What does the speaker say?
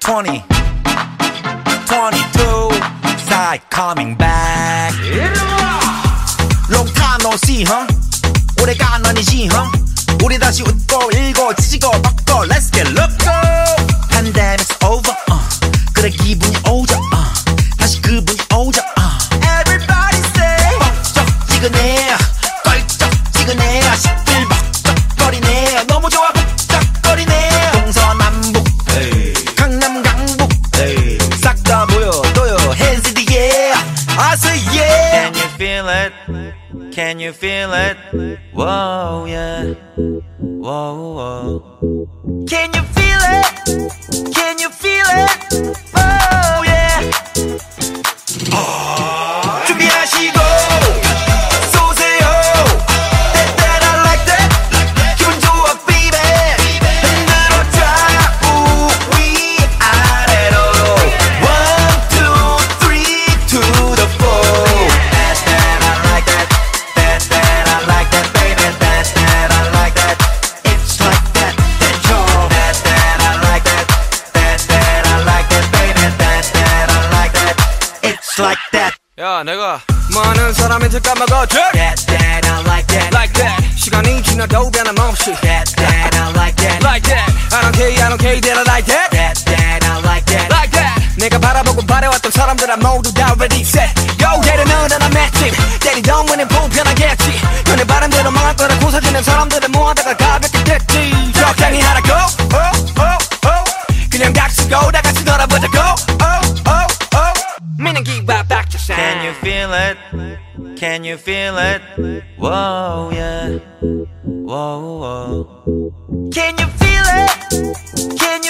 20, 22, side coming back. Long time no see, huh? 오래간 아니지, huh? 우리 다시 웃고 일고 지지고 뻗고 Let's get loco. Pandemic's over, 그래 기분이 오죠, 다시 그분이 오죠, Everybody say 벅적지근해 껄쩍지근해 시끌벅적거리네 너무 좋아 북적거리네 동서남북 강남 강북 싹 다 보여줘요 Hands in the air I say yeah. Can you feel it? Can you feel it? Whoa yeah. Whoa whoa. Can you feel it? Can you feel it? Oh yeah. 준비하시고 쏘세요. That I like that. 기분 좋아 baby. 흔들어줘 우위 아래로. 1, 2, 3 to the 4. That I like that. That I like that baby. That I like that. It's like that. That's all. That I like that. That I like that baby. That I like that. It's like that. 야 내가 많은 사람한테 까먹어줘 That I like that. Like that 시간이 지나도 변함없이 That I like that. Like that I don't care that I like that That I like that. Like that 내가 바라보고 바래왔던 사람들아 모두 다 ready set Yo 때리는 난 맷집 때리던 문은 불편하겠지 너네 바람대로 망할 거라 고사지는 사람들은 모아다가 가볍게 됐지 적당히 하라고 그냥 닥치고 다 같이 놀아보자고 미는 기와 박자사 Can you feel it? Can you feel it? Whoa yeah. Whoa whoa. Can you feel it? Can